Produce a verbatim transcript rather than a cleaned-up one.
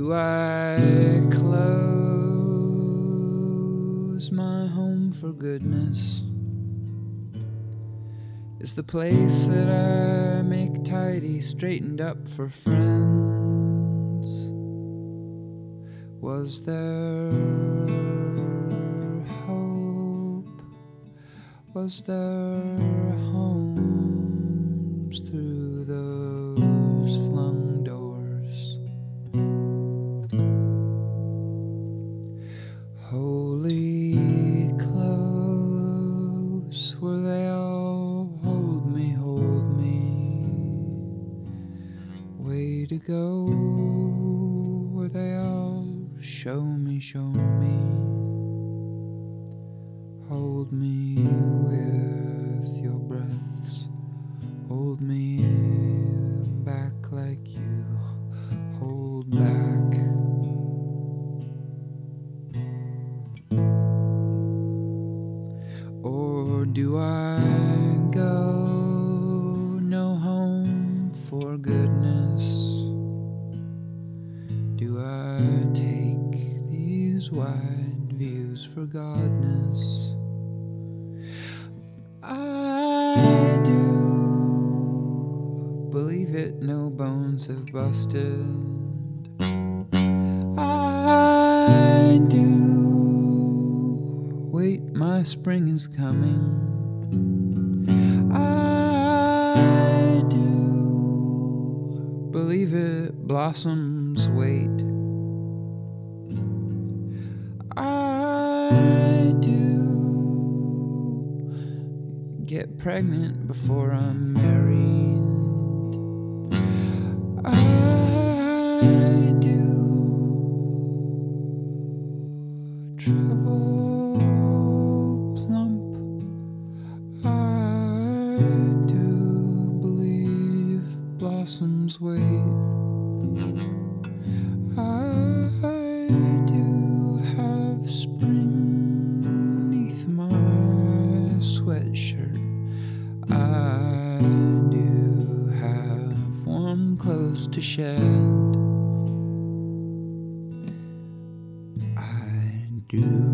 do I close my home for goodness? Is the place that I make tidy straightened up for friends? Was there hope? Was there homes through those flung doors? Holy close, were they all? Hold me, hold me. Way to go, were they all? Show me, show me. Hold me with your breaths. Hold me back like you hold back. Or do I go no home for goodness? Do I take these wide views for godness? I do believe it, no bones have busted. I do wait, my spring is coming. I do believe it, blossoms wait. I do get pregnant before I'm married. I do travel plump. I do believe blossoms wait. I do have spring beneath my sweatshirt. I do have warm clothes to shed. I do